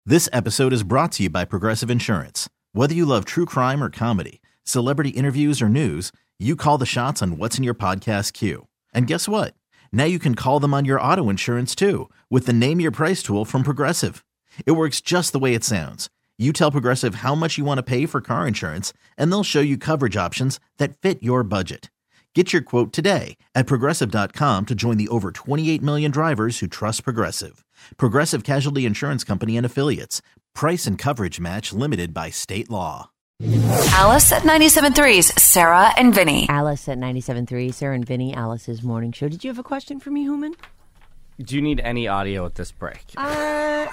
This episode is brought to you by Progressive Insurance. Whether you love true crime or comedy, celebrity interviews or news, you call the shots on what's in your podcast queue. And guess what? Now you can call them on your auto insurance too with the Name Your Price tool from Progressive. It works just the way it sounds. You tell Progressive how much you want to pay for car insurance, and they'll show you coverage options that fit your budget. Get your quote today at Progressive.com to join the over 28 million drivers who trust Progressive. Progressive Casualty Insurance Company and Affiliates. Price and coverage match limited by state law. Alice at 97.3's Sarah and Vinny. Alice at 97.3, Sarah and Vinny, Alice's morning show. Did you have a question for me, Human? Do you need any audio at this break? Honestly,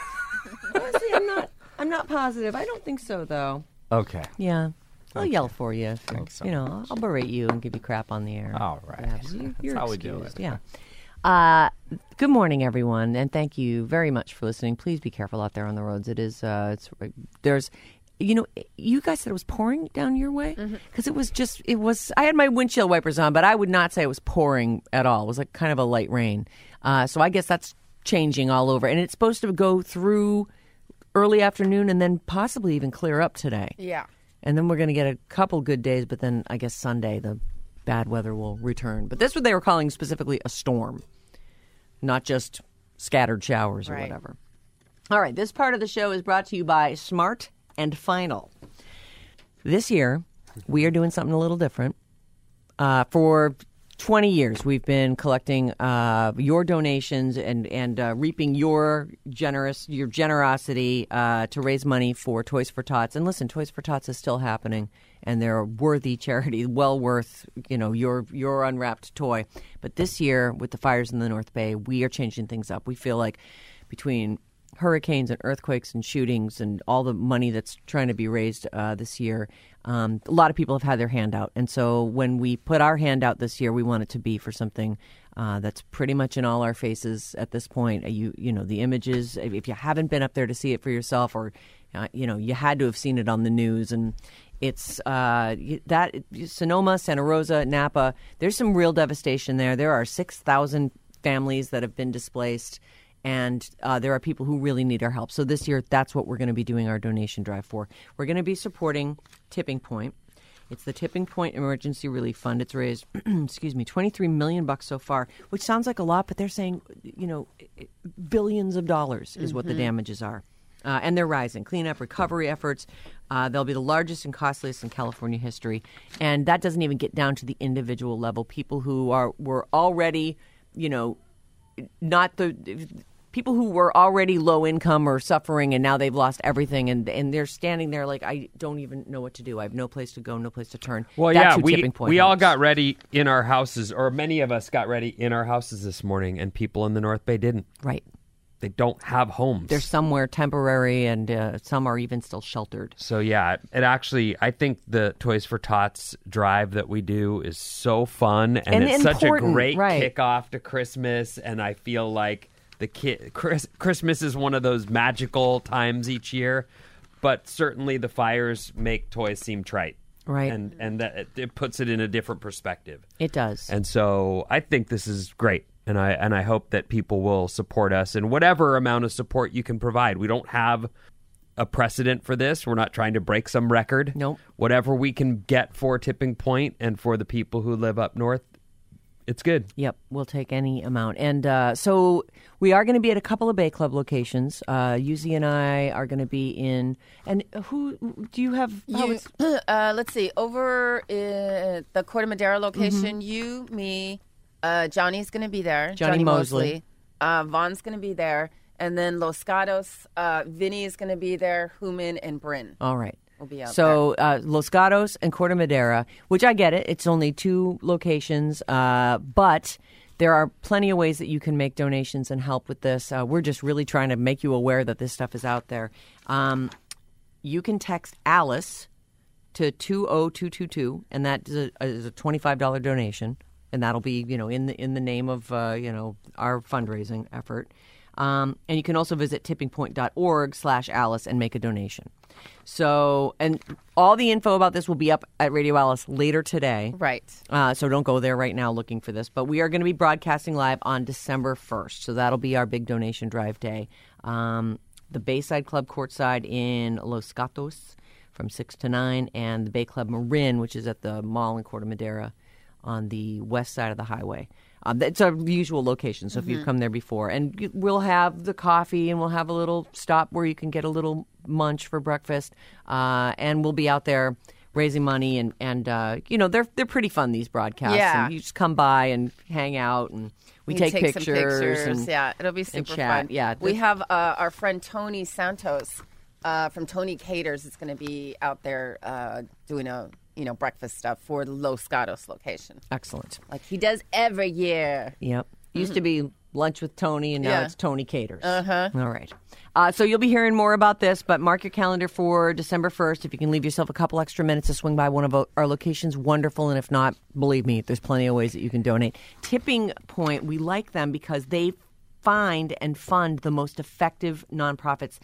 I'm not positive. I don't think so, though. Okay. Yeah. I'll yell for you. Thanks so I'll berate you and give you crap on the air. All right. You're That's how we do excused. it. Yeah. Good morning, everyone, and thank you very much for listening. Please be careful out there on the roads. It is, there's, you guys said it was pouring down your way? Because I had my windshield wipers on, but I would not say it was pouring at all. It was like kind of a light rain. So I guess that's changing all over. And it's supposed to go through early afternoon and then possibly even clear up today. Yeah. And then we're going to get a couple good days, but then I guess Sunday the bad weather will return. But that's what they were calling specifically a storm, not just scattered showers or whatever. All right, this part of the show is brought to you by Smart and Final. This year, we are doing something a little different. For 20 years, we've been collecting your donations and reaping your generosity to raise money for Toys for Tots. And listen, Toys for Tots is still happening, and they're a worthy charity, well worth your unwrapped toy. But this year, with the fires in the North Bay, we are changing things up. We feel like between hurricanes and earthquakes and shootings and all the money that's trying to be raised this year, a lot of people have had their hand out. And so when we put our hand out this year, we want it to be for something that's pretty much in all our faces at this point. The images, if you haven't been up there to see it for yourself, or you had to have seen it on the news, and it's that Sonoma, Santa Rosa, Napa, there's some real devastation there. There are 6,000 families that have been displaced. And there are people who really need our help. So this year, that's what we're going to be doing our donation drive for. We're going to be supporting Tipping Point. It's the Tipping Point Emergency Relief Fund. It's raised, $23 million so far, which sounds like a lot, but they're saying, billions of dollars is what the damages are. And they're rising. Cleanup, recovery efforts, they'll be the largest and costliest in California history. And that doesn't even get down to the individual level. People who were already, people who were already low income or suffering, and now they've lost everything, and they're standing there like, I don't even know what to do. I have no place to go, no place to turn. Well, That's Tipping Point we all helps. got ready in our houses, or many of us got ready in our houses this morning, and people in the North Bay didn't. Right. They don't have homes. They're somewhere temporary, and some are even still sheltered. So, yeah, I think the Toys for Tots drive that we do is so fun, and it's such a great kickoff to Christmas, and I feel like Christmas is one of those magical times each year, but certainly the fires make toys seem trite. Right. And that it puts it in a different perspective. It does. And so I think this is great. And I hope that people will support us in whatever amount of support you can provide. We don't have a precedent for this. We're not trying to break some record. Nope. Whatever we can get for Tipping Point and for the people who live up north, it's good. Yep, we'll take any amount. And so we are going to be at a couple of Bay Club locations. Yuzi and I are going to be in. And who do you have? Let's see. Over in the Corte Madera location, you, me, Johnny's going to be there. Johnny Mosley. Vaughn's going to be there. And then Los Gatos, Vinny is going to be there. Human and Bryn. All right. We'll be out so Los Gatos and Corte Madera, which I get it. It's only 2 locations, but there are plenty of ways that you can make donations and help with this. We're just really trying to make you aware that this stuff is out there. You can text Alice to 20222, and that is a $25 donation, and that'll be in the name of our fundraising effort. And you can also visit tippingpoint.org/Alice and make a donation. So, and all the info about this will be up at Radio Alice later today. Right. So don't go there right now looking for this. But we are going to be broadcasting live on December 1st. So that'll be our big donation drive day. the Bayside Club courtside in Los Gatos from 6 to 9, and the Bay Club Marin, which is at the mall in Corte Madera on the west side of the highway. It's our usual location, so if you've come there before. And we'll have the coffee, and we'll have a little stop where you can get a little munch for breakfast. And we'll be out there raising money, and you know, they're pretty fun, these broadcasts. Yeah. And you just come by and hang out, and we take pictures. Some pictures. And, yeah, it'll be super chat. fun. Yeah, we have our friend Tony Santos from Tony Caters is going to be out there doing a breakfast stuff for the Los Gatos location. Excellent. Like he does every year. Yep. Used to be Lunch with Tony, and now it's Tony Caters. Uh-huh. All right. So you'll be hearing more about this, but mark your calendar for December 1st. If you can leave yourself a couple extra minutes to swing by one of our locations, wonderful. And if not, believe me, there's plenty of ways that you can donate. Tipping Point, we like them because they find and fund the most effective nonprofits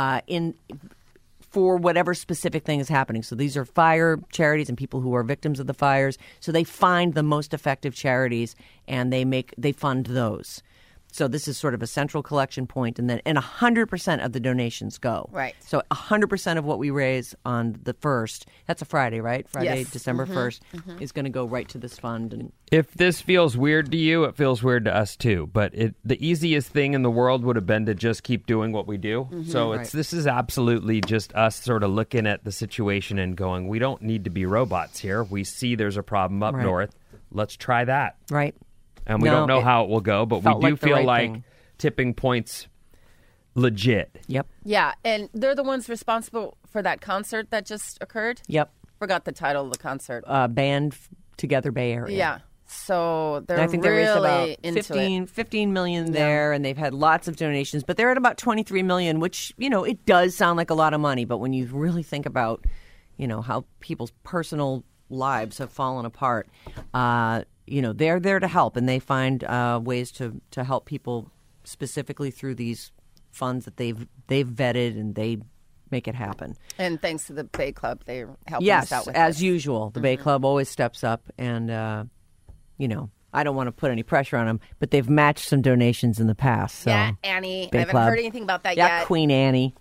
for whatever specific thing is happening. So these are fire charities and people who are victims of the fires. So they find the most effective charities and they fund those. So this is sort of a central collection point, and 100% of the donations go. Right. So 100% of what we raise on the 1st, that's a Friday, right? Friday, yes. December 1st, is going to go right to this fund. And if this feels weird to you, it feels weird to us too. But the easiest thing in the world would have been to just keep doing what we do. So this is absolutely just us sort of looking at the situation and going, we don't need to be robots here. We see there's a problem up north. Let's try that. Right. And we don't know how it will go, but we do feel like Tipping Point's legit. Yep. Yeah, and they're the ones responsible for that concert that just occurred. Yep. Forgot the title of the concert. Band Together Bay Area. Yeah. So they're I think really there is about 15 million there, and they've had lots of donations, but they're at about 23 million, which, it does sound like a lot of money, but when you really think about, how people's personal lives have fallen apart, they're there to help, and they find ways to help people specifically through these funds that they've vetted, and they make it happen. And thanks to the Bay Club, they're helping us out with Yes, as this. usual. The Bay Club always steps up, and, I don't want to put any pressure on them, but they've matched some donations in the past. So. Yeah, Annie. Bay I haven't Club. heard anything about that Yeah, yet. Queen Annie.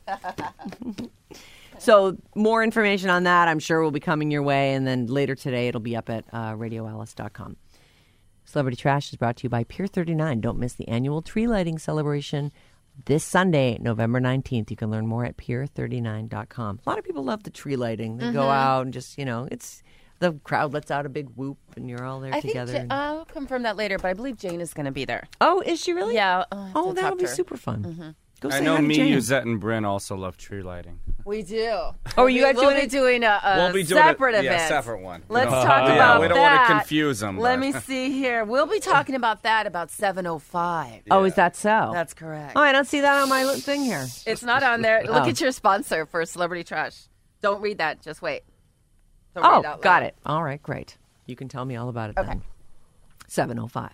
So more information on that, I'm sure, will be coming your way, and then later today it'll be up at radioalice.com. Celebrity Trash is brought to you by Pier 39. Don't miss the annual tree lighting celebration this Sunday, November 19th. You can learn more at pier39.com. A lot of people love the tree lighting. They go out and just, it's the crowd lets out a big whoop, and you're all there together. I think I'll confirm that later, but I believe Jane is going to be there. Oh, is she really? Yeah. Oh, that'll be super fun. Go I say know hi to me, Jane. Yuzette, and Bryn also love tree lighting. We do. Oh, you guys we'll doing be it? doing a separate event. Yeah, separate one. Let's talk about that. We don't want to confuse them. Let me see here. We'll be talking about that about 7:05. Oh, is that so? That's correct. Oh, I don't see that on my thing here. It's not on there. Look at your sponsor for Celebrity Trash. Don't read that. Just wait. Don't read it out got loud. it. All right, great. You can tell me all about it then. 7:05.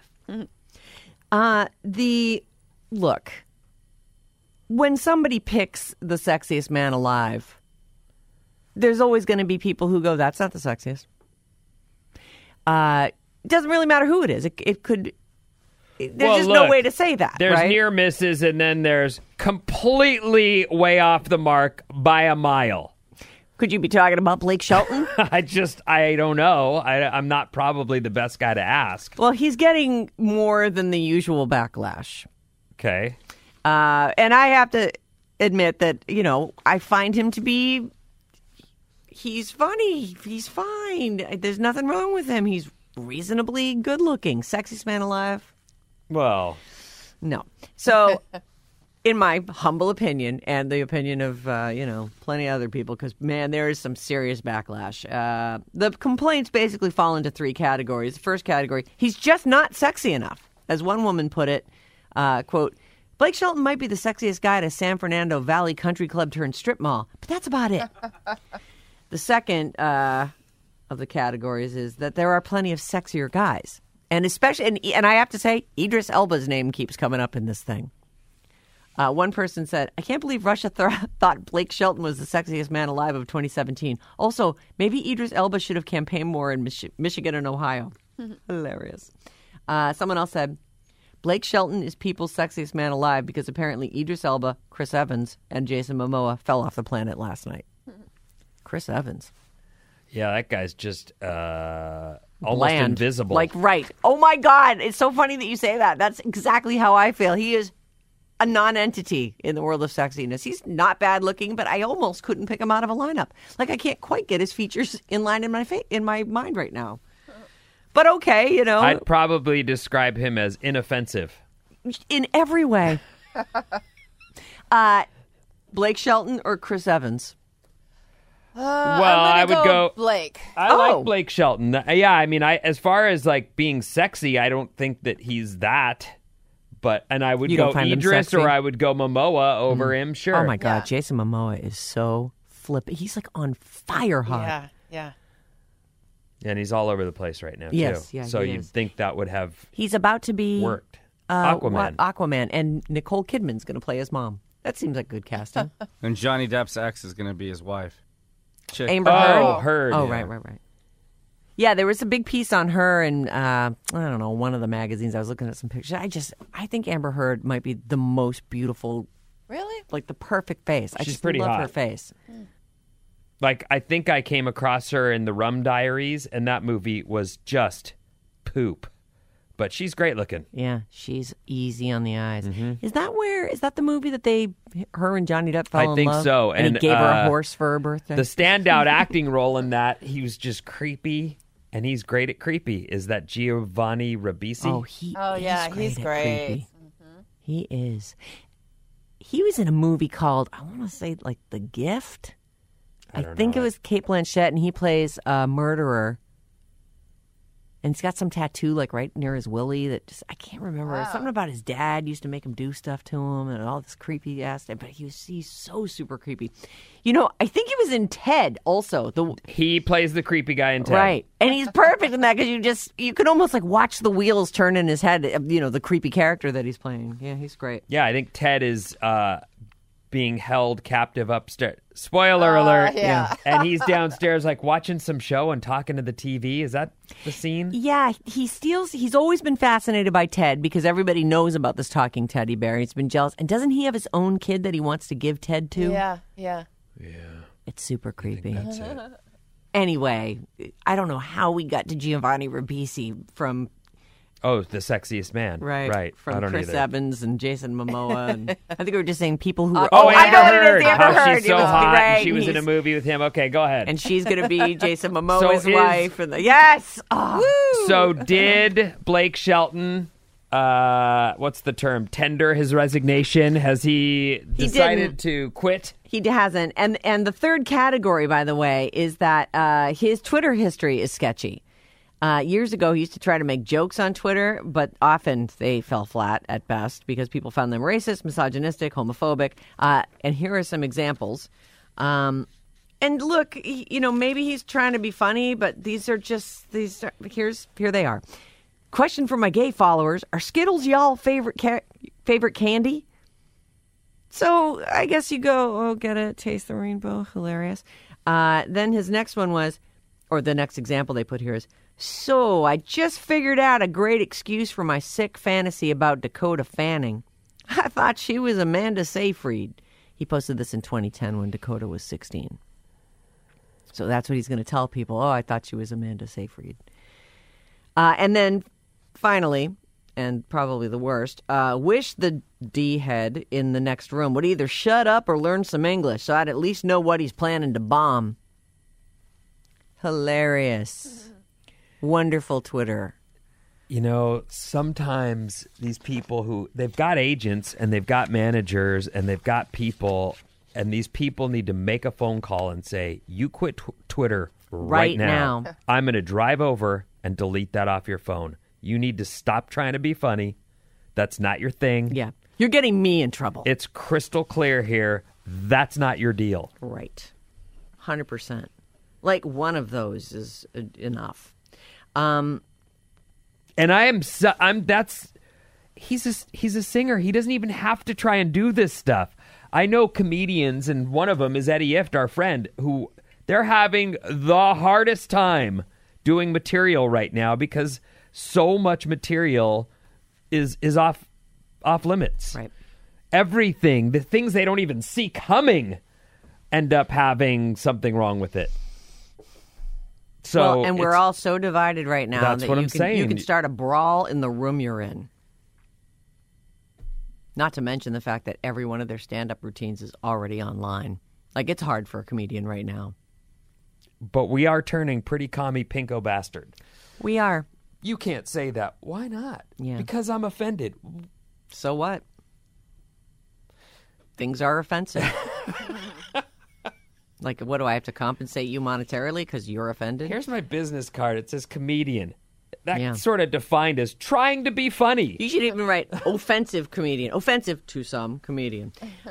Look, when somebody picks the sexiest man alive, there's always going to be people who go, that's not the sexiest. It doesn't really matter who it is. It could... There's just no way to say that, There's right? near misses, and then there's completely way off the mark by a mile. Could you be talking about Blake Shelton? I don't know. I'm not probably the best guy to ask. Well, he's getting more than the usual backlash. Okay. And I have to admit that, I find him to be, he's funny. He's fine. There's nothing wrong with him. He's reasonably good looking. Sexiest man alive? Well. No. So, in my humble opinion, and the opinion of, plenty of other people, because, man, there is some serious backlash. The complaints basically fall into three categories. The first category, he's just not sexy enough. As one woman put it, quote, Blake Shelton might be the sexiest guy at a San Fernando Valley country club turned strip mall, but that's about it. The second of the categories is that there are plenty of sexier guys. And especially, and I have to say, Idris Elba's name keeps coming up in this thing. One person said, I can't believe Russia thought Blake Shelton was the sexiest man alive of 2017. Also, maybe Idris Elba should have campaigned more in Michigan and Ohio. Hilarious. Someone else said, Blake Shelton is people's sexiest man alive because apparently Idris Elba, Chris Evans, and Jason Momoa fell off the planet last night. Chris Evans. Yeah, that guy's just almost bland. Invisible. Like, right. Oh, my God. It's so funny that you say that. That's exactly how I feel. He is a non-entity in the world of sexiness. He's not bad looking, but I almost couldn't pick him out of a lineup. Like, I can't quite get his features in line in my mind right now. But okay, you know. I'd probably describe him as inoffensive. In every way. Blake Shelton or Chris Evans? Well, I would go Blake. I like Blake Shelton. Yeah, I mean, as far as like being sexy, I don't think that he's that. And I would go Idris or I would go Momoa over him, sure. Oh, my God. Jason Momoa is so flippant. He's like on fire hot. Yeah. And he's all over the place right now, yes, too. Yeah, so you'd think that would have He's about to be worked. Aquaman. And Nicole Kidman's going to play his mom. That seems like good casting. And Johnny Depp's ex is going to be his wife. Chick. Amber Heard? Oh, Heard. Oh, right. Yeah, there was a big piece on her in, I don't know, one of the magazines. I was looking at some pictures. I think Amber Heard might be the most beautiful. Really? Like the perfect face. I She's just pretty love hot. her face. Like, I think I came across her in the Rum Diaries, and that movie was just poop. But she's great looking. Yeah, she's easy on the eyes. Mm-hmm. Is that the movie that her and Johnny Depp fell in love? I think so. And he gave her a horse for her birthday? The standout acting role in that, he was just creepy, and he's great at creepy, is that Giovanni Ribisi. He's great. Mm-hmm. He is. He was in a movie called, I want to say, like, The Gift. I think it was Cate Blanchett, and he plays a murderer. And he's got some tattoo, like, right near his willy that just, I can't remember. Wow. Something about his dad used to make him do stuff to him and all this creepy ass stuff. But he's so super creepy. You know, I think he was in Ted also. He plays the creepy guy in Ted. Right. And he's perfect in that because you can almost, like, watch the wheels turn in his head, you know, the creepy character that he's playing. Yeah, he's great. Yeah, I think Ted is being held captive upstairs. Spoiler alert. Yeah. And he's downstairs like watching some show and talking to the TV. Is that the scene? Yeah, he's always been fascinated by Ted because everybody knows about this talking teddy bear. He's been jealous. And doesn't he have his own kid that he wants to give Ted to? Yeah. It's super creepy. That's it. Anyway, I don't know how we got to Giovanni Ribisi from... Oh, the sexiest man. Right. From I don't Chris either. Evans and Jason Momoa. And I think we were just saying people who were... I know what it is, Amber How Heard. she's so It was hot great. and she was in a movie with him. Okay, go ahead. And she's going to be Jason Momoa's So wife. Yes! Oh. So did Blake Shelton, what's the term, tender his resignation? Has he decided to quit? He hasn't. And the third category, by the way, is that his Twitter history is sketchy. Years ago, he used to try to make jokes on Twitter, but often they fell flat at best because people found them racist, misogynistic, homophobic. And here are some examples. And look, you know, maybe he's trying to be funny, but here they are. Question for my gay followers: are Skittles y'all favorite candy? So I guess you go, oh, get it, taste the rainbow, hilarious. Then his next one was, or the next example they put here is, so I just figured out a great excuse for my sick fantasy about Dakota Fanning. I thought she was Amanda Seyfried. He posted this in 2010 when Dakota was 16. So that's what he's going to tell people. Oh, I thought she was Amanda Seyfried. And then finally, and probably the worst, wish the D-head in the next room would either shut up or learn some English so I'd at least know what he's planning to bomb. Hilarious. Wonderful Twitter. You know, sometimes these people they've got agents and they've got managers and they've got people, and these people need to make a phone call and say, you quit Twitter right now. I'm going to drive over and delete that off your phone. You need to stop trying to be funny. That's not your thing. Yeah. You're getting me in trouble. It's crystal clear here. That's not your deal. Right. 100%. Like one of those is enough. And he's a singer. He doesn't even have to try and do this stuff. I know comedians, and one of them is Eddie Ifft, our friend, who they're having the hardest time doing material right now because so much material is off limits. Right. Everything, the things they don't even see coming, end up having something wrong with it. So, and we're all so divided right now that's that what you I'm can, saying. You can start a brawl in the room you're in. Not to mention the fact that every one of their stand-up routines is already online. Like, it's hard for a comedian right now. But we are turning pretty commie pinko bastard. We are. You can't say that. Why not? Yeah. Because I'm offended. So what? Things are offensive. Like, what, do I have to compensate you monetarily because you're offended? Here's my business card. It says comedian. That's sort of defined as trying to be funny. You should even write offensive comedian. Offensive to some comedian.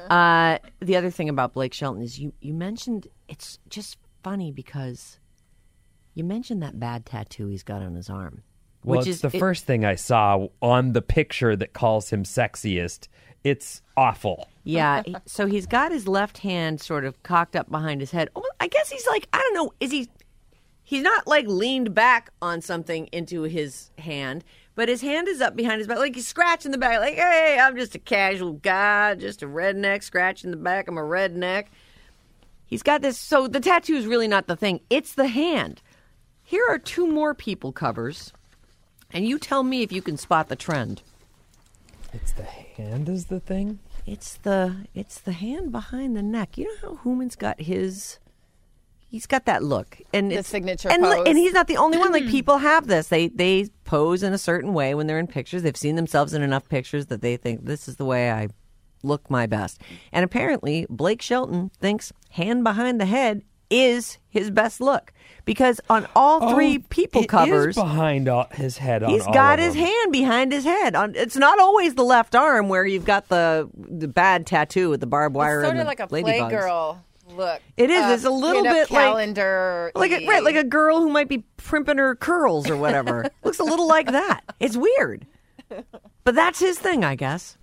The other thing about Blake Shelton is you mentioned, it's just funny because you mentioned that bad tattoo he's got on his arm. Well, which it's is the first thing I saw on the picture that calls him sexiest. It's awful. Yeah, so he's got his left hand sort of cocked up behind his head. Oh, I guess he's like, I don't know, he's not like leaned back on something into his hand, but his hand is up behind his back, like he's scratching the back, like, hey, I'm just a casual guy, just a redneck scratching the back. I'm a redneck. He's got this, so the tattoo is really not the thing. It's the hand. Here are two more People covers, and you tell me if you can spot the trend. It's the hand is the thing? It's the hand behind the neck. You know how Hooman's got his... He's got that look. And the it's, signature and, pose. And he's not the only one. Like, people have this. They pose in a certain way when they're in pictures. They've seen themselves in enough pictures that they think, this is the way I look my best. And apparently, Blake Shelton thinks hand behind the head is his best look. Because on all three People covers... Is behind his head on he's all got of his them. hand behind his head. It's not always the left arm where you've got the bad tattoo with the barbed wire It's sort and of the like a ladybugs. Playgirl look. It is. It's a little bit calendar like a girl who might be primping her curls or whatever. Looks a little like that. It's weird, but that's his thing, I guess.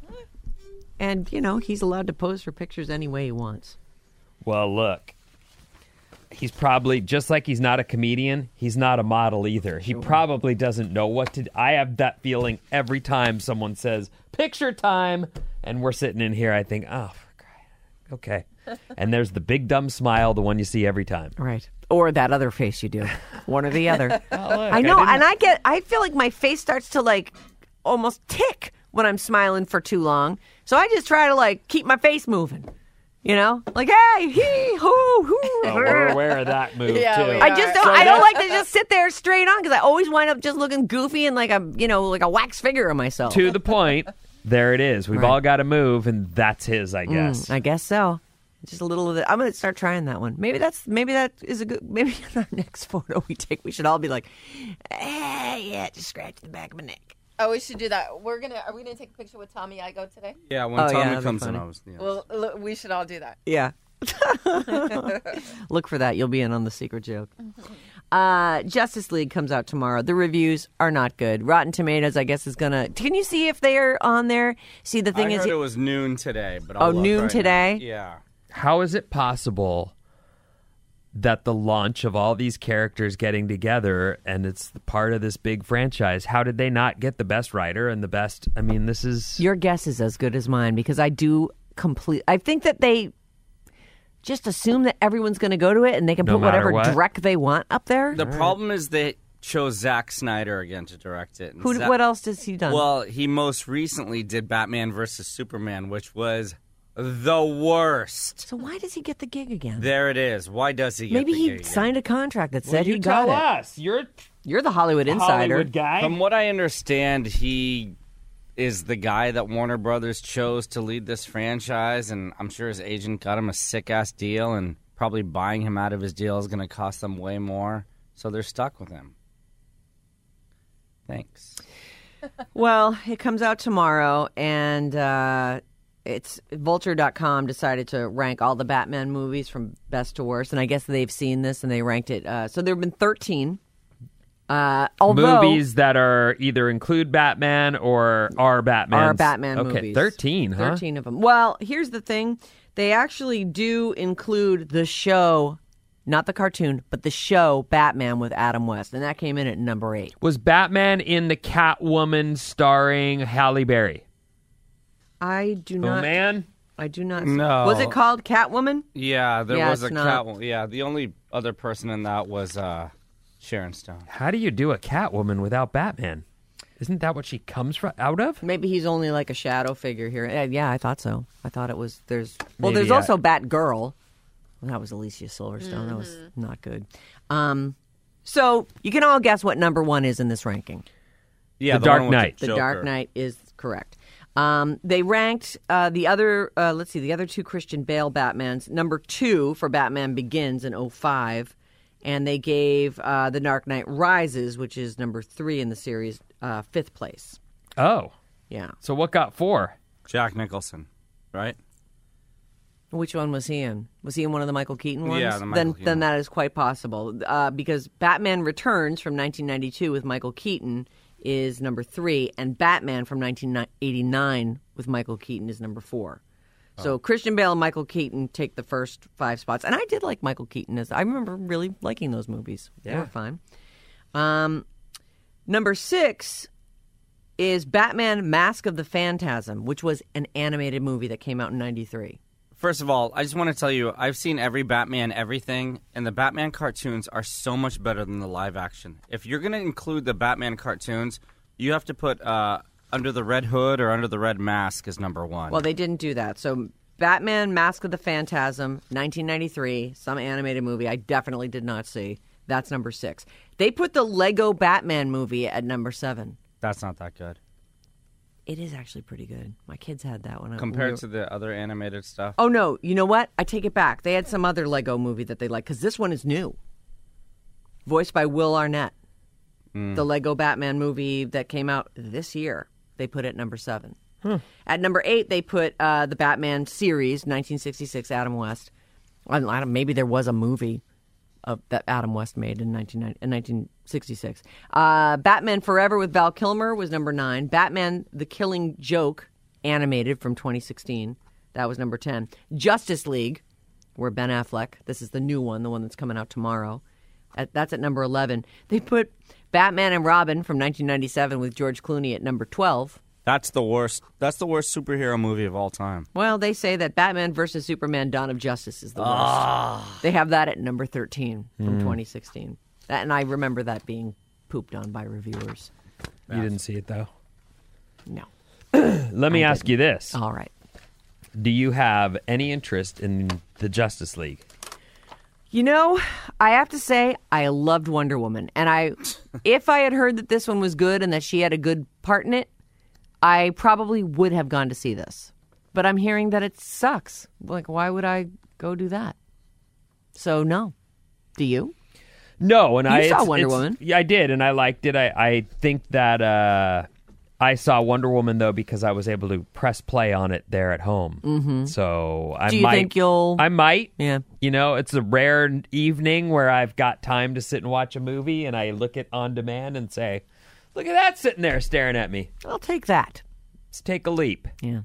And he's allowed to pose for pictures any way he wants. Well, look. He's probably, just like he's not a comedian, he's not a model either. He probably doesn't know what to do. I have that feeling every time someone says, picture time, and we're sitting in here, I think, oh, for crying, okay. And there's the big dumb smile, the one you see every time. Right. Or that other face you do. One or the other. Oh, look, I know, I feel like my face starts to like almost tick when I'm smiling for too long. So I just try to like keep my face moving. Like, hey, hee, hoo, hoo. Oh, we're aware of that move, too. I just don't, I don't like to just sit there straight on because I always wind up just looking goofy and like like a wax figure of myself. To the point, there it is. We've all got to move, and that's his, I guess. I guess so. Just a little of it. I'm going to start trying that one. Maybe that is a good, maybe in our next photo we take, we should all be like, yeah, just scratch the back of my neck. Oh, we should do that. Are we gonna take a picture with Tommy Igo today? Yeah, when That'd Tommy be comes funny. in, Well, look, we should all do that. Yeah. Look for that. You'll be in on the secret joke. Justice League comes out tomorrow. The reviews are not good. Rotten Tomatoes, I guess, is going to... Can you see if they are on there? See, the thing I is... heard it was noon today, but I'll look noon right today? now. Yeah. How is it possible that the launch of all these characters getting together and it's part of this big franchise, how did they not get the best writer and the best... I mean, this is... Your guess is as good as mine because I think that they just assume that everyone's going to go to it and they can put whatever dreck they want up there. The problem is they chose Zack Snyder again to direct it. What else has he done? Well, he most recently did Batman vs. Superman, which was the worst. So why does he get the gig again? There it is. Why does he get Maybe the he gig signed a contract that said you he got tell it. us. You're the Hollywood insider. Hollywood guy. From what I understand, he is the guy that Warner Brothers chose to lead this franchise, and I'm sure his agent got him a sick-ass deal, and probably buying him out of his deal is going to cost them way more, so they're stuck with him. Thanks. Well, it comes out tomorrow, and it's Vulture.com decided to rank all the Batman movies from best to worst, and I guess they've seen this, and they ranked it. So there have been 13. Movies that are either include Batman or are Batman. Are Batman movies. Okay, 13, huh? 13 of them. Well, here's the thing. They actually do include the show not the cartoon, but the show Batman with Adam West, and that came in at number 8. Was Batman in the Catwoman starring Halle Berry? I do not. Oh, man. I do not. No. Was it called Catwoman? Yeah, there was a not. Catwoman. Yeah, the only other person in that was Sharon Stone. How do you do a Catwoman without Batman? Isn't that what she comes out of? Maybe he's only like a shadow figure here. Yeah, I thought so. I thought it was. There's Maybe, also Batgirl. Well, that was Alicia Silverstone. That was not good. So you can all guess what number 1 is in this ranking. Yeah, The Dark Knight. The Dark Knight is correct. They ranked the other, the other 2 Christian Bale Batmans. Number 2 for Batman Begins in 2005. And they gave The Dark Knight Rises, which is number 3 in the series, 5th place. Oh. Yeah. So what got 4? Jack Nicholson, right? Which one was he in? Was he in one of the Michael Keaton ones? Yeah, the Michael Keaton Then one. that is quite possible. Because Batman Returns from 1992 with Michael Keaton is number 3, and Batman from 1989 with Michael Keaton is number 4. So Christian Bale and Michael Keaton take the first 5 spots. And I did like Michael Keaton. I remember really liking those movies. They were fine. Number 6 is Batman Mask of the Phantasm, which was an animated movie that came out in 93. First of all, I just want to tell you, I've seen every Batman everything, and the Batman cartoons are so much better than the live action. If you're going to include the Batman cartoons, you have to put Under the Red Hood or Under the Red Mask as number 1. Well, they didn't do that. So Batman Mask of the Phantasm, 1993, some animated movie I definitely did not see. That's number 6. They put the Lego Batman movie at number 7. That's not that good. It is actually pretty good. My kids had that one. Compared to the other animated stuff? Oh, no. You know what? I take it back. They had some other Lego movie that they liked, because this one is new. Voiced by Will Arnett. The Lego Batman movie that came out this year. They put it at number 7. At number 8, they put the Batman series, 1966, Adam West. Maybe there was a movie that Adam West made in 1966. Batman Forever with Val Kilmer was number 9. Batman The Killing Joke, animated from 2016. That was number 10. Justice League, where Ben Affleck, this is the new one, the one that's coming out tomorrow. That's at number 11. They put Batman and Robin from 1997 with George Clooney at number 12. That's the worst. That's the worst superhero movie of all time. Well, they say that Batman vs. Superman Dawn of Justice is the worst. They have that at number 13 from 2016. And I remember that being pooped on by reviewers. You didn't see it, though. No. Let me ask you this. All right. Do you have any interest in the Justice League? You know, I have to say I loved Wonder Woman. And if I had heard that this one was good and that she had a good part in it, I probably would have gone to see this. But I'm hearing that it sucks. Like, why would I go do that? So, no. Do you? No. And you saw Wonder Woman. Yeah, I did, and I liked it. I think that I saw Wonder Woman, though, because I was able to press play on it there at home. Mm-hmm. So I think you'll... I might. Yeah. You know, it's a rare evening where I've got time to sit and watch a movie, and I look at On Demand and say, look at that sitting there staring at me. I'll take that. Let's take a leap. Yeah.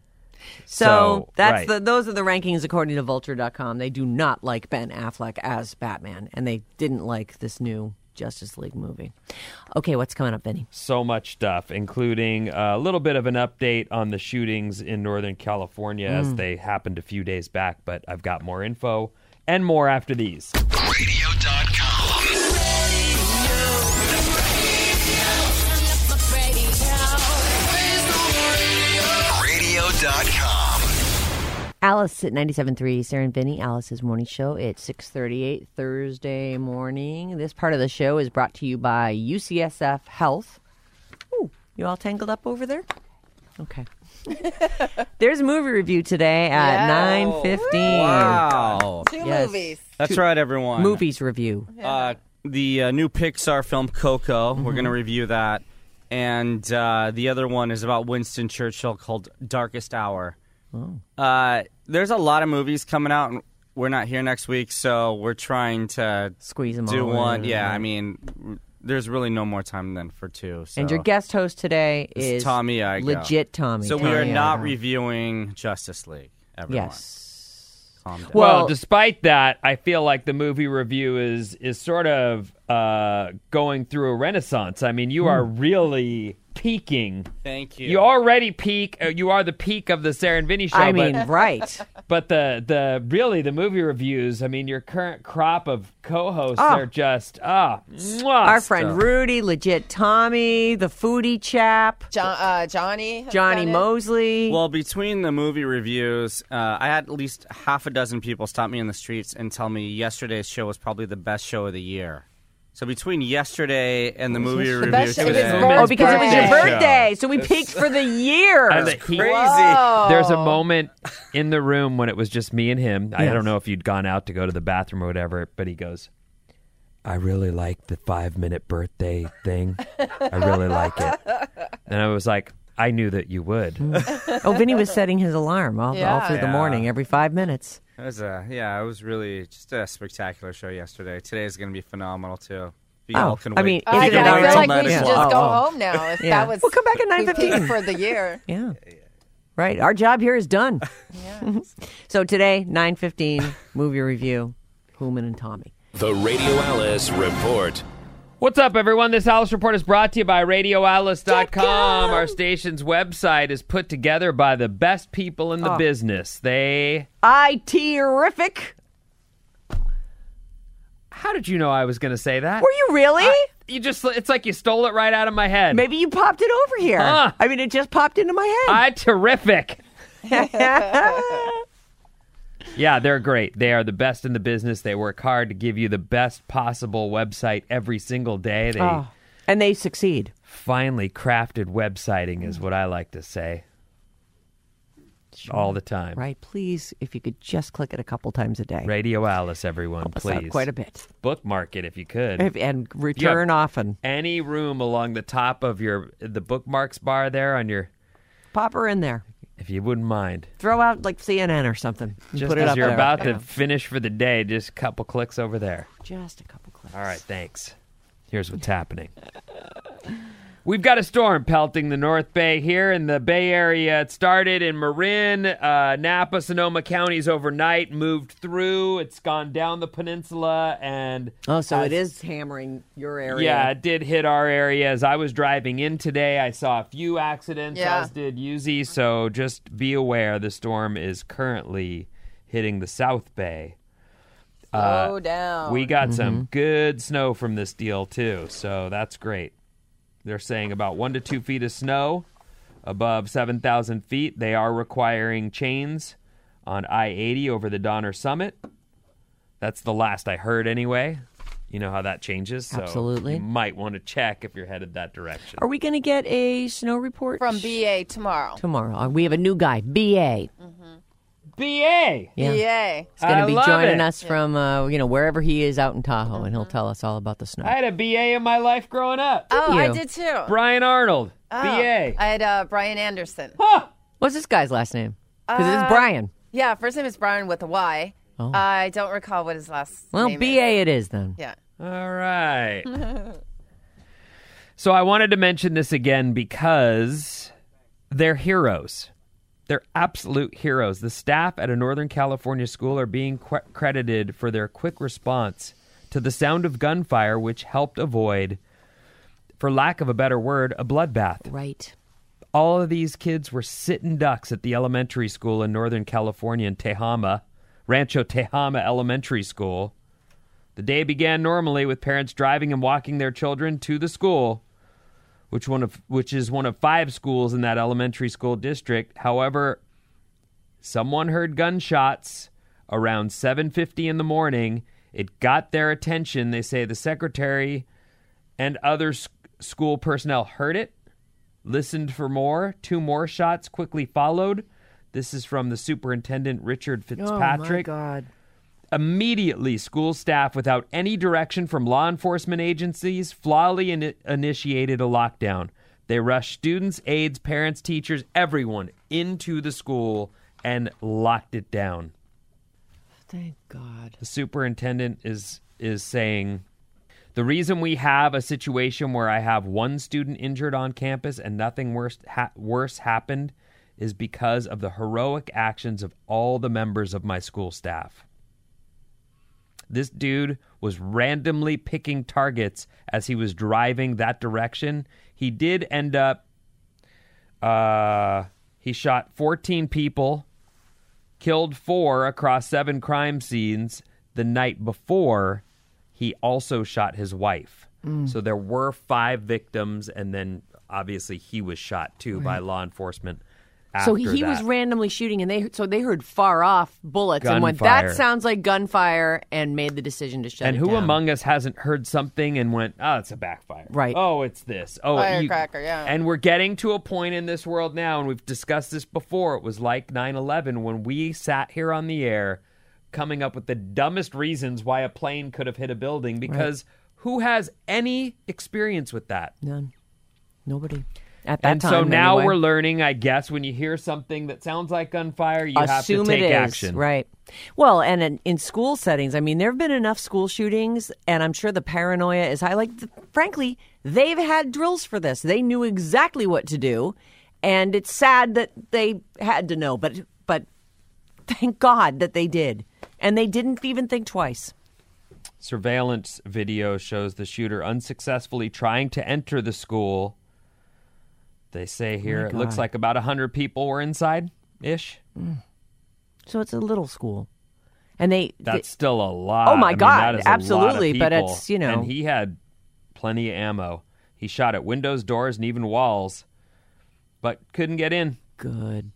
So that's right. Those are the rankings according to Vulture.com. They do not like Ben Affleck as Batman, and they didn't like this new Justice League movie. Okay, what's coming up, Vinny? So much stuff, including a little bit of an update on the shootings in Northern California as they happened a few days back, but I've got more info and more after these. Radio.com. Radio.com. Alice at 97.3, Sarah and Vinny, Alice's morning show at 6:38 Thursday morning. This part of the show is brought to you by UCSF Health. Ooh, you all tangled up over there? Okay. There's a movie review today at 9:15. Wow. Two Yes. movies. That's right, everyone. Movies review. The new Pixar film, Coco. We're going to review that. And the other one is about Winston Churchill called Darkest Hour. Oh. There's a lot of movies coming out, and we're not here next week, so we're trying to Squeeze them do all one. in. Yeah, I mean, there's really no more time than for two. So. And your guest host today It's is Tommy Igoe. legit Tommy. So we Tommy are not Igoe. reviewing Justice League, everyone. Yes. calm down. Well, despite that, I feel like the movie review is sort of going through a renaissance. I mean, you are really peaking. Thank you. You already peak. You are the peak of the Sarah and Vinny show. I mean, right. But the movie reviews, I mean, your current crop of co-hosts are just mwah. Our friend Rudy, legit Tommy, the foodie chap, Johnny Mosley. Well, between the movie reviews, I had at least half a dozen people stop me in the streets and tell me yesterday's show was probably the best show of the year. So between yesterday and the movie review best show of his today, Oh, because it was your Birthday. birthday, so we peaked for the year. crazy. There's a moment in the room when it was just me and him. I don't know if you'd gone out to go to the bathroom or whatever, but he goes, I really like the 5-minute birthday thing. I really like it. And I was like, I knew that you would. Oh, Vinny was setting his alarm all through the morning, every 5 minutes. It was really just a spectacular show yesterday. Today's going to be phenomenal too. You all can wait. I mean, I is it feel already? like we should just go home now. If that was, We'll come back at we 9:15 peaked for the year. Yeah. Right. Our job here is done. So today, 9:15, movie review, Hooman and Tommy. The Radio Alice Report. What's up, everyone? This Alice Report is brought to you by RadioAlice.com. Our station's website is put together by the best people in the business. They... IT-rific. How did you know I was going to say that? Were you really? It's like you stole it right out of my head. Maybe you popped it over here. Huh. I mean, it just popped into my head. Terrific. Yeah, they're great. They are the best in the business. They work hard to give you the best possible website every single day. And they succeed. Finely crafted websiting is what I like to say. All the time. Right. Please, if you could just click it a couple times a day. Radio Alice, everyone, Help us out please. quite a bit. Bookmark it if you could. And return often. Any room along the top of the bookmarks bar there on your... Pop her in there. If you wouldn't mind. Throw out like CNN or something. Just put it as up you're there. about to finish for the day, just a couple clicks over there. Just a couple clicks. All right, thanks. Here's what's happening. We've got a storm pelting the North Bay here in the Bay Area. It started in Marin, Napa, Sonoma counties overnight, moved through. It's gone down the peninsula. And so it is hammering your area. Yeah, it did hit our area. As I was driving in today, I saw a few accidents, as did Yuzi. So just be aware the storm is currently hitting the South Bay. Slow down. We got some good snow from this deal, too. So that's great. They're saying about 1 to 2 feet of snow above 7,000 feet. They are requiring chains on I-80 over the Donner Summit. That's the last I heard anyway. You know how that changes. So absolutely. You might want to check if you're headed that direction. Are we going to get a snow report? From BA tomorrow. Tomorrow. We have a new guy, BA. BA! Yeah. BA. He's going to be joining it. us from, wherever he is out in Tahoe, and he'll tell us all about the snow. I had a BA in my life growing up. Oh, you? I did too. Brian Arnold, BA. I had Brian Anderson. Huh. What's this guy's last name? Because it's Brian. Yeah, first name is Brian with a Y. Oh. I don't recall what his last Well, name BA is. it is then. Yeah. All right. So I wanted to mention this again because they're heroes. They're absolute heroes. The staff at a Northern California school are being credited for their quick response to the sound of gunfire, which helped avoid, for lack of a better word, a bloodbath. Right. All of these kids were sitting ducks at the elementary school in Northern California in Tehama, Rancho Tehama Elementary School. The day began normally with parents driving and walking their children to the school, which is one of 5 schools in that elementary school district. However, someone heard gunshots around 7:50 in the morning. It got their attention. They say the secretary and other school personnel heard it, listened for more. 2 more shots quickly followed. This is from the superintendent, Richard Fitzpatrick. Oh, my God. Immediately, school staff, without any direction from law enforcement agencies, flawlessly initiated a lockdown. They rushed students, aides, parents, teachers, everyone into the school and locked it down. Thank God. The superintendent is saying, the reason we have a situation where I have 1 student injured on campus and nothing worse happened is because of the heroic actions of all the members of my school staff. This dude was randomly picking targets as he was driving that direction. He did end up, he shot 14 people, killed 4 across 7 crime scenes. The night before, he also shot his wife. So there were 5 victims, and then obviously he was shot too by law enforcement. So he was randomly shooting, and they heard far off bullets and went, that sounds like gunfire, and made the decision to shut it down. And who among us hasn't heard something and went, oh, it's a backfire. Right. Oh, it's this. Oh, firecracker, yeah. And we're getting to a point in this world now, and we've discussed this before. It was like 9/11 when we sat here on the air coming up with the dumbest reasons why a plane could have hit a building, because who has any experience with that? None. Nobody. At that time, so now anyway. we're learning, I guess, when you hear something that sounds like gunfire, you have to Assume take it is, action. Right. Well, and in school settings, I mean, there have been enough school shootings, and I'm sure the paranoia is high. Like, frankly, they've had drills for this. They knew exactly what to do, and it's sad that they had to know, but thank God that they did. And they didn't even think twice. Surveillance video shows the shooter unsuccessfully trying to enter the school. They say here it looks like about 100 people were inside-ish. So it's a little school. And that's still a lot. Oh, my God, that is absolutely. A lot of but it's, you know. And he had plenty of ammo. He shot at windows, doors, and even walls, but couldn't get in. Good.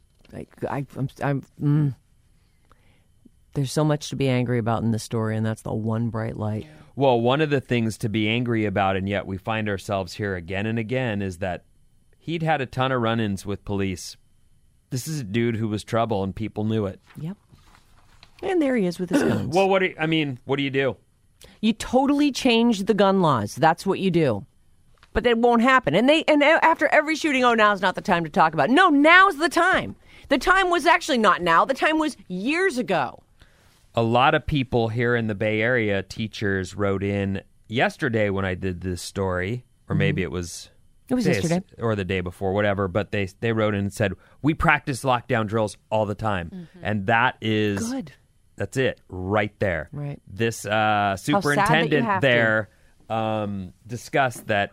There's so much to be angry about in this story, and that's the one bright light. Well, one of the things to be angry about, and yet we find ourselves here again and again, is that he'd had a ton of run-ins with police. This is a dude who was trouble, and people knew it. Yep. And there he is with his guns. Well, what do you do? You totally change the gun laws. That's what you do. But that won't happen. And after every shooting, now's not the time to talk about it. No, now's the time. The time was actually not now. The time was years ago. A lot of people here in the Bay Area, teachers, wrote in yesterday when I did this story, or maybe it was yesterday. Or the day before, whatever, but they wrote in and said, we practice lockdown drills all the time. Mm-hmm. And that is... Good. That's it, right there. Right. This superintendent there discussed that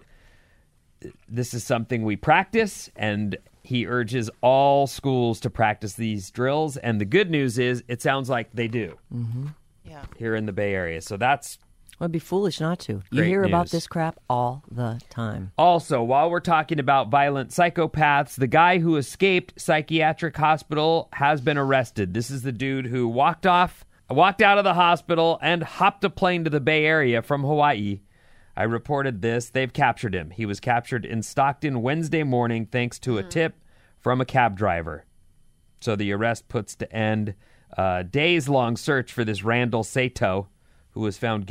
this is something we practice, and he urges all schools to practice these drills. And the good news is, it sounds like they do here in the Bay Area. So that's... Well, it'd be foolish not to. You hear about this crap all the time. Also, while we're talking about violent psychopaths, the guy who escaped psychiatric hospital has been arrested. This is the dude who walked out of the hospital and hopped a plane to the Bay Area from Hawaii. I reported this. They've captured him. He was captured in Stockton Wednesday morning thanks to a tip from a cab driver. So the arrest puts to end a days-long search for this Randall Sato, who was found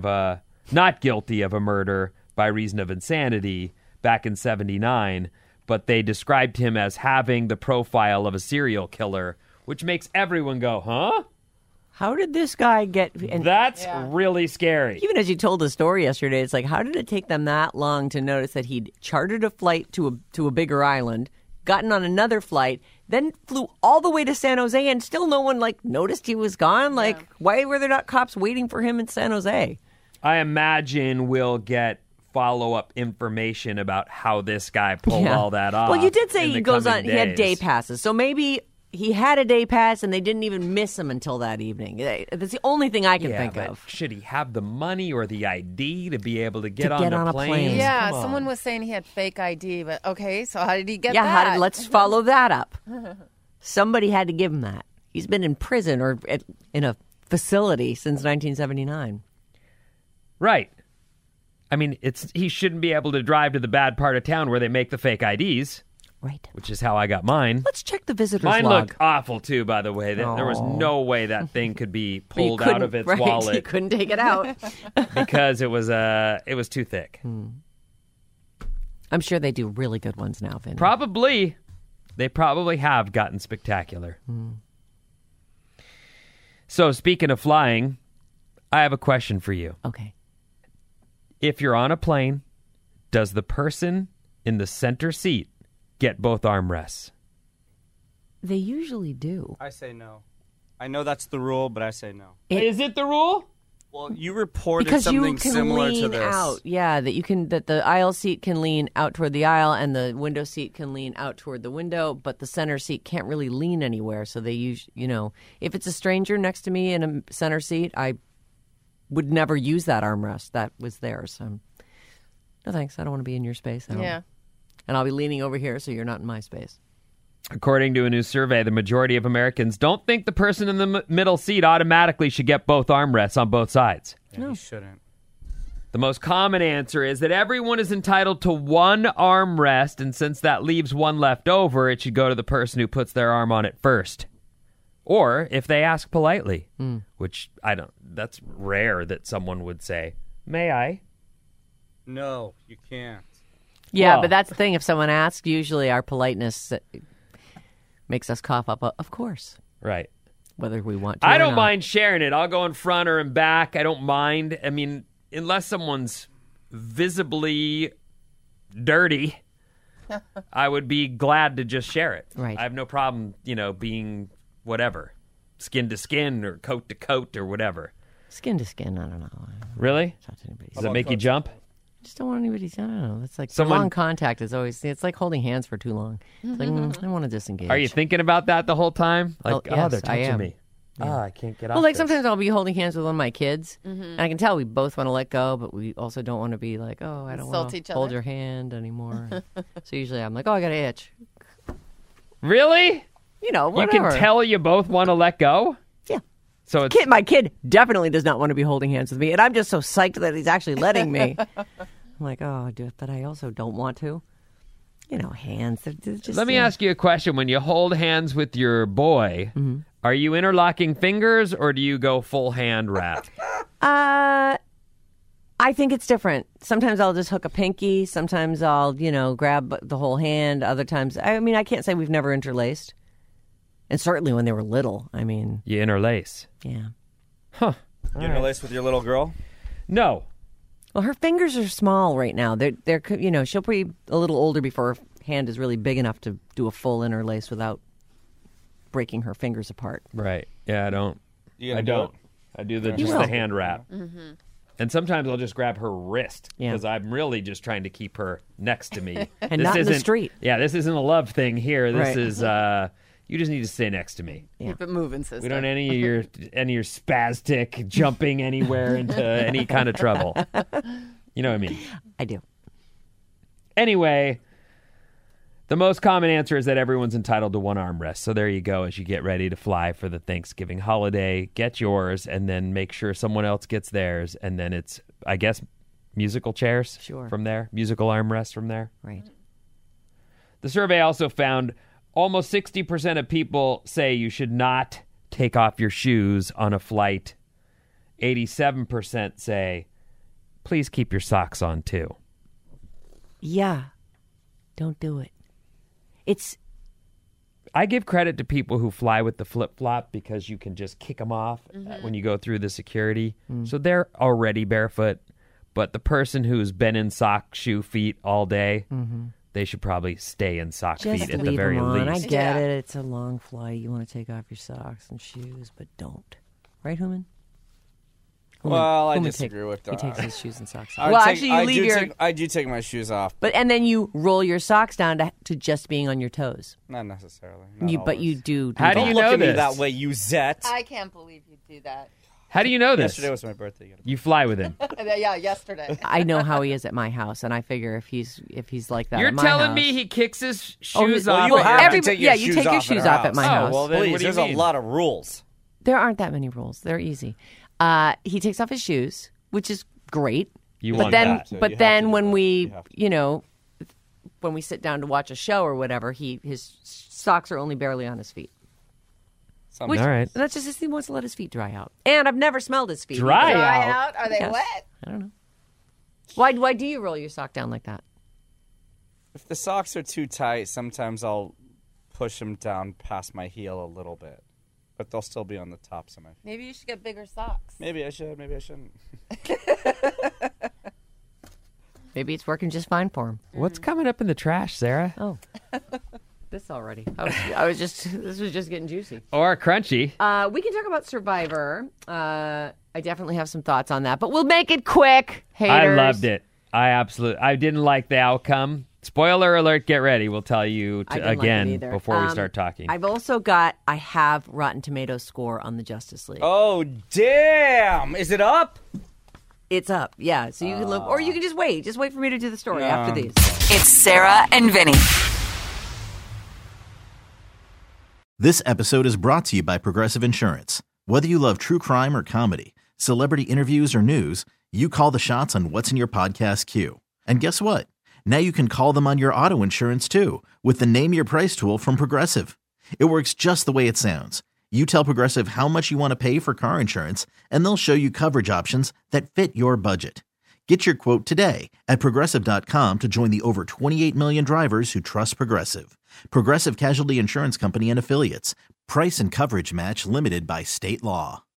not guilty of a murder by reason of insanity back in 1979, but they described him as having the profile of a serial killer, which makes everyone go, huh? How did this guy get... That's really scary. Even as you told the story yesterday, it's like, how did it take them that long to notice that he'd chartered a flight to a bigger island, gotten on another flight, then flew all the way to San Jose, and still no one noticed he was gone? Why were there not cops waiting for him in San Jose? I imagine we'll get follow-up information about how this guy pulled all that off. Well, you did say he goes on. Days. He had day passes, so maybe he had a day pass and they didn't even miss him until that evening. That's the only thing I can think of. Should he have the money or the ID to be able to get on a plane? Yeah, someone was saying he had fake ID, but okay, so how did he get that? Let's follow that up. Somebody had to give him that. He's been in prison or in a facility since 1979. Right. I mean, he shouldn't be able to drive to the bad part of town where they make the fake IDs. Right. Which is how I got mine. Let's check the visitor's log. Mine looked awful, too, by the way. There was no way that thing could be pulled out of its wallet. You couldn't take it out. Because it was too thick. I'm sure they do really good ones now, Vin. Probably. They probably have gotten spectacular. So, speaking of flying, I have a question for you. Okay. If you're on a plane, does the person in the center seat get both armrests? They usually do. I say no. I know that's the rule, but I say no. Is it the rule? Well, you reported because something you can similar lean to this. out. Yeah, that the aisle seat can lean out toward the aisle, and the window seat can lean out toward the window, but the center seat can't really lean anywhere. So they use, if it's a stranger next to me in a center seat, I would never use that armrest. That was theirs. No thanks. I don't want to be in your space. Yeah. And I'll be leaning over here, so you're not in my space. According to a new survey, the majority of Americans don't think the person in the middle seat automatically should get both armrests on both sides. Yeah, no. You shouldn't. The most common answer is that everyone is entitled to one armrest, and since that leaves one left over, it should go to the person who puts their arm on it first. Or if they ask politely, which that's rare that someone would say, "May I?" No, you can't. Yeah, Well, but that's the thing. If someone asks, usually our politeness makes us cough up, of course. Right. Whether we want to I or don't not. mind sharing it. I'll go in front or in back. I don't mind. I mean, unless someone's visibly dirty, I would be glad to just share it. Right. I have no problem, being whatever, skin to skin or coat to coat or whatever. Skin to skin, I don't know. Really? Talk to anybody. Does that make you jump? I just don't want anybody to, I don't know. It's like Someone- long contact is always, it's like holding hands for too long. It's like, I want to disengage. Are you thinking about that the whole time? Like, yes, they're I touching am. me. I can't get off Well, like this. sometimes I'll be holding hands with one of my kids, and I can tell we both want to let go, but we also don't want to be like, oh, I don't Insult want to each hold other? your hand anymore. So usually I'm like, oh, I got an itch. Really? Whatever. You can tell you both want to let go? Yeah. So it's My kid definitely does not want to be holding hands with me, and I'm just so psyched that he's actually letting me. I'm like, oh, but I also don't want to. Hands. They're just, Let me ask you a question. When you hold hands with your boy, are you interlocking fingers or do you go full hand wrap? I think it's different. Sometimes I'll just hook a pinky. Sometimes I'll, grab the whole hand. Other times, I can't say we've never interlaced. And certainly when they were little, You interlace. yeah. Huh. You interlace with your little girl? No. Well, her fingers are small right now. They're she'll be a little older before her hand is really big enough to do a full interlace without breaking her fingers apart. Right. Yeah, I don't. I don't. I do just will. the hand wrap. And sometimes I'll just grab her wrist Yeah. because I'm really just trying to keep her next to me. And not in the street. Yeah, this isn't a love thing here. This Right. is you just need to stay next to me. Keep it moving, sister. We don't any of your spastic jumping anywhere into any kind of trouble. You know what I mean? I do. Anyway, the most common answer is that everyone's entitled to one armrest. So there you go. As you get ready to fly for the Thanksgiving holiday, get yours and then make sure someone else gets theirs. And then it's, I guess, musical chairs from there, musical armrests from there. Right. The survey also found almost 60% of people say you should not take off your shoes on a flight. 87% say, please keep your socks on too. Yeah. Don't do it. I give credit to people who fly with the flip-flop because you can just kick them off when you go through the security. So they're already barefoot. But the person who's been in sock shoe feet all day, they should probably stay in sock Just feet at the leave very them on. least. I get it. It's a long flight. You want to take off your socks and shoes, but don't. Right, Human? Well, I Human disagree with that. He takes his shoes and socks I off. would Well, take- actually, you I leave do your... take- I do take my shoes off. And then you roll your socks down to just being on your toes. Not necessarily. But you do. How do Don't you look know at me this? that way, you zet. I can't believe you do that. How do you know this? Yesterday was my birthday. You fly with him. Yeah, yesterday. I know how he is at my house, and I figure if he's like that You're at my telling house, me he kicks his Oh, shoes well, off? you at have your- to take your you shoes take your off at shoes our off at house. my Oh, house. well, then Please, what do you there's mean? a lot of rules. There aren't that many rules. They're easy. He takes off his shoes, which is great. You but want then, that. So you but have then to do when that. we, You have to. when we sit down to watch a show or whatever, his socks are only barely on his feet. Sometimes. All right. That's just he wants to let his feet dry out. And I've never smelled his feet. Dry either. Dry out. out? Are they Yes. wet? I don't know. Why do you roll your sock down like that? If the socks are too tight, sometimes I'll push them down past my heel a little bit. But they'll still be on the tops of my feet. Maybe you should get bigger socks. Maybe I should, maybe I shouldn't. Maybe it's working just fine for him. What's coming up in the trash, Sarah? Oh, this already. This was just getting juicy. Or crunchy. We can talk about Survivor. I definitely have some thoughts on that, but we'll make it quick, haters. I loved it. I didn't like the outcome. Spoiler alert, get ready. We'll tell you again before we start talking. I have Rotten Tomatoes score on the Justice League. Oh, damn. Is it up? It's up, yeah. So you can look, or you can just wait. Just wait for me to do the story after these. It's Sarah and Vinny. This episode is brought to you by Progressive Insurance. Whether you love true crime or comedy, celebrity interviews or news, you call the shots on what's in your podcast queue. And guess what? Now you can call them on your auto insurance too with the Name Your Price tool from Progressive. It works just the way it sounds. You tell Progressive how much you want to pay for car insurance, and they'll show you coverage options that fit your budget. Get your quote today at Progressive.com to join the over 28 million drivers who trust Progressive. Progressive Casualty Insurance Company and Affiliates. Price and coverage match limited by state law.